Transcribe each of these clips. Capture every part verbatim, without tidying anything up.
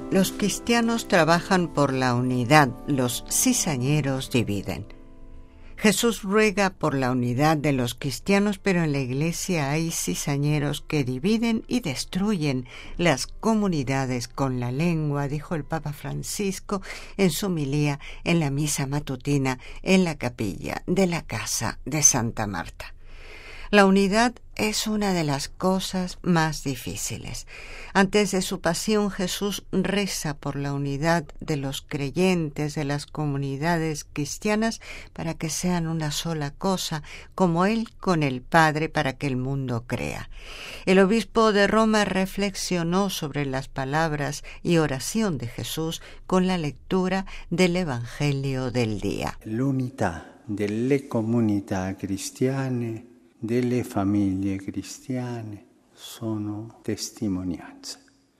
Los cristianos trabajan por la unidad, los cizañeros dividen. Jesús ruega por la unidad de los cristianos, pero en la iglesia hay cizañeros que dividen y destruyen las comunidades con la lengua, dijo el Papa Francisco en su homilía en la misa matutina en la capilla de la casa de Santa Marta. La unidad es una de las cosas más difíciles. Antes de su pasión, Jesús reza por la unidad de los creyentes de las comunidades cristianas para que sean una sola cosa, como Él con el Padre para que el mundo crea. El obispo de Roma reflexionó sobre las palabras y oración de Jesús con la lectura del Evangelio del día. L'unità delle comunità cristiane, delle famiglie cristiane, sono testimonianza.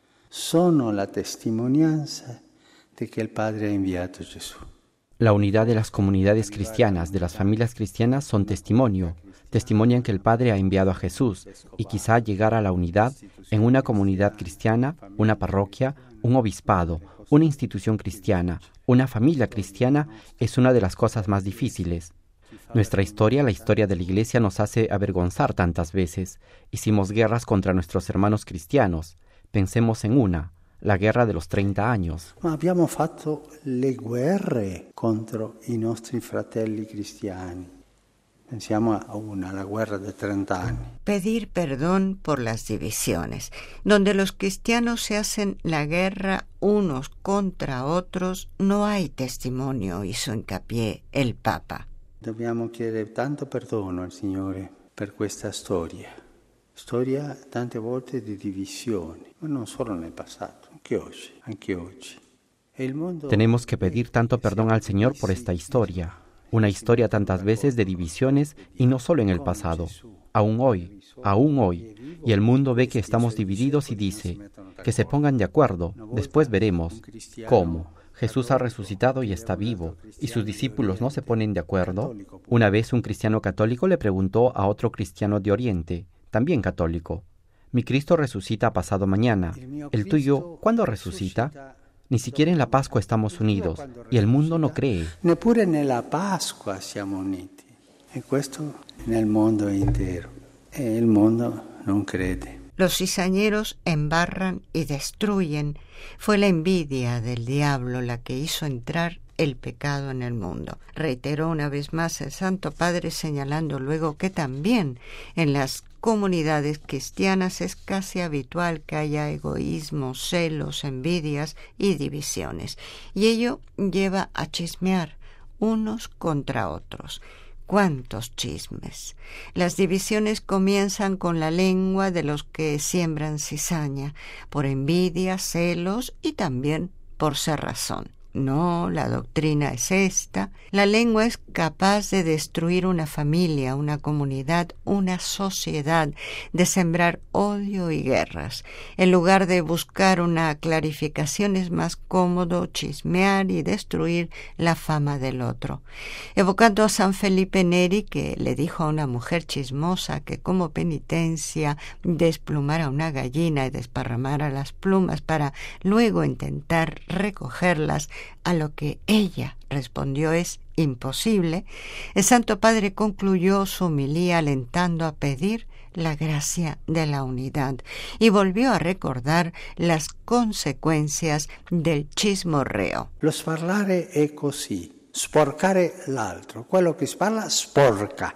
Sono la testimonianza de que el Padre ha enviato Gesù. La unidad de las comunidades cristianas, de las familias cristianas, son testimonio. Testimonian que el Padre ha enviado a Jesús, y quizá llegar a la unidad en una comunidad cristiana, una parroquia, un obispado, una institución cristiana, una familia cristiana, es una de las cosas más difíciles. Nuestra historia, la historia de la Iglesia, nos hace avergonzar tantas veces. Hicimos guerras contra nuestros hermanos cristianos. Pensemos en una, la guerra de los treinta años. Ma abbiamo fatto le guerre contro i nostri fratelli cristiani. Pensiamo a una, la guerra de treinta años. Pedir perdón por las divisiones, donde los cristianos se hacen la guerra unos contra otros, no hay testimonio, hizo hincapié el Papa. Dobbiamo chiedere tanto perdono al Signore per questa storia. Storia tante volte di divisioni, ma non solo nel passato, anche oggi, anche oggi. E il mondo... Tenemos que pedir tanto perdón al Señor por esta historia. Una historia tantas veces de divisiones y no solo en el pasado. Aún hoy, aún hoy. Y el mundo ve que estamos divididos y dice, que se pongan de acuerdo, después veremos. ¿Cómo? Jesús ha resucitado y está vivo, y sus discípulos no se ponen de acuerdo. Una vez un cristiano católico le preguntó a otro cristiano de Oriente, también católico, «Mi Cristo resucita pasado mañana. ¿El tuyo cuándo resucita?» Ni siquiera en la Pascua estamos unidos, y el mundo no cree. Neppure nella Pasqua siamo uniti, e questo nel mondo intero. E il mondo non crede. Los cizañeros embarran y destruyen. Fue la envidia del diablo la que hizo entrar el pecado en el mundo. Reiteró una vez más el Santo Padre, señalando luego que también en las comunidades cristianas es casi habitual que haya egoísmo, celos, envidias y divisiones. Y ello lleva a chismear unos contra otros. ¡Cuántos chismes! Las divisiones comienzan con la lengua de los que siembran cizaña, por envidia, celos y también por cerrazón. No, la doctrina es esta. La lengua es capaz de destruir una familia, una comunidad, una sociedad, de sembrar odio y guerras. En lugar de buscar una clarificación, es más cómodo chismear y destruir la fama del otro. Evocando a San Felipe Neri, que le dijo a una mujer chismosa que como penitencia desplumara una gallina y desparramara las plumas para luego intentar recogerlas, a lo que ella respondió es imposible, el Santo Padre concluyó su homilía alentando a pedir la gracia de la unidad y volvió a recordar las consecuencias del chismorreo. Lo sparlare è così, sporcare l'altro, quello che parla sporca,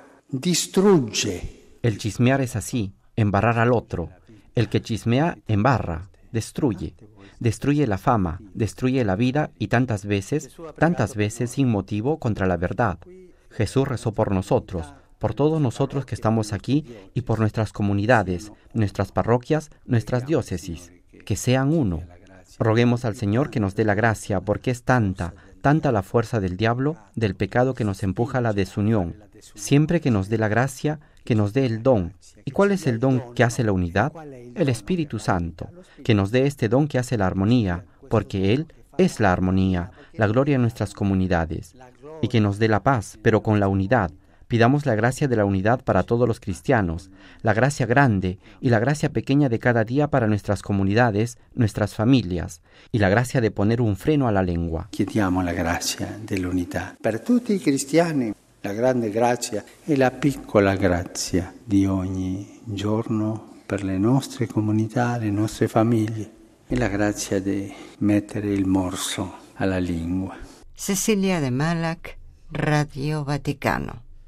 distrugge. El chismear es así, embarrar al otro. El que chismea embarra, destruye. Destruye la fama, destruye la vida y tantas veces, tantas veces sin motivo contra la verdad. Jesús rezó por nosotros, por todos nosotros que estamos aquí y por nuestras comunidades, nuestras parroquias, nuestras diócesis, que sean uno. Roguemos al Señor que nos dé la gracia, porque es tanta, tanta la fuerza del diablo, del pecado que nos empuja a la desunión. Siempre que nos dé la gracia, que nos dé el don. ¿Y cuál es el don que hace la unidad? El Espíritu Santo, que nos dé este don que hace la armonía, porque Él es la armonía, la gloria en nuestras comunidades, y que nos dé la paz, pero con la unidad, Pidamos la gracia de la unidad para todos los cristianos, la gracia grande y la gracia pequeña de cada día para nuestras comunidades, nuestras familias, y la gracia de poner un freno a la lengua. Chiediamo la grazia dell'unità per tutti i cristiani, la grande grazia e la piccola grazia di ogni giorno per le nostre comunità, le nostre famiglie, e la grazia di mettere il morso alla lingua. Cecilia de Malac, Radio Vaticano.